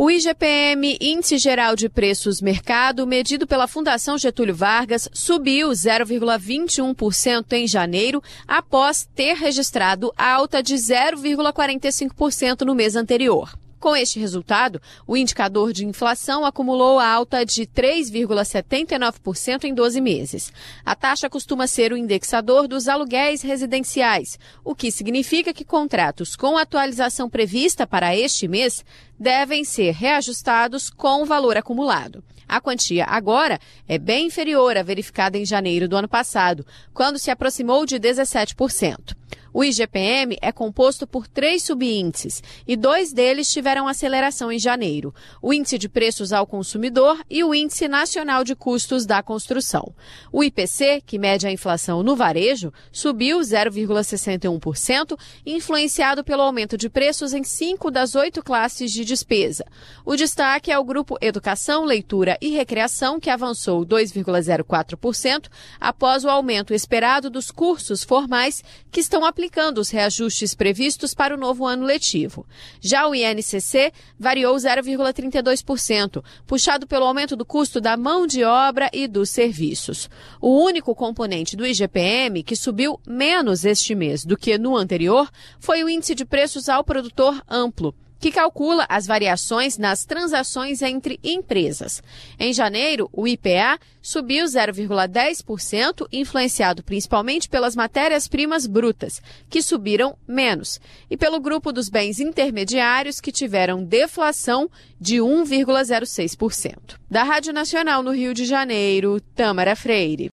O IGPM, Índice Geral de Preços Mercado, medido pela Fundação Getúlio Vargas, subiu 0,21% em janeiro, após ter registrado alta de 0,45% no mês anterior. Com este resultado, o indicador de inflação acumulou alta de 3,79% em 12 meses. A taxa costuma ser o indexador dos aluguéis residenciais, o que significa que contratos com atualização prevista para este mês devem ser reajustados com o valor acumulado. A quantia agora é bem inferior à verificada em janeiro do ano passado, quando se aproximou de 17%. O IGPM é composto por 3 subíndices e 2 deles tiveram aceleração em janeiro: o Índice de Preços ao Consumidor e o Índice Nacional de Custos da Construção. O IPC, que mede a inflação no varejo, subiu 0,61%, influenciado pelo aumento de preços em 5 das 8 classes de despesa. O destaque é o grupo Educação, Leitura e Recreação, que avançou 2,04% após o aumento esperado dos cursos formais que estão aplicando os reajustes previstos para o novo ano letivo. Já o INCC variou 0,32%, puxado pelo aumento do custo da mão de obra e dos serviços. O único componente do IGPM que subiu menos este mês do que no anterior foi o Índice de Preços ao Produtor Amplo, que calcula as variações nas transações entre empresas. Em janeiro, o IPA subiu 0,10%, influenciado principalmente pelas matérias-primas brutas, que subiram menos, e pelo grupo dos bens intermediários, que tiveram deflação de 1,06%. Da Rádio Nacional no Rio de Janeiro, Tâmara Freire.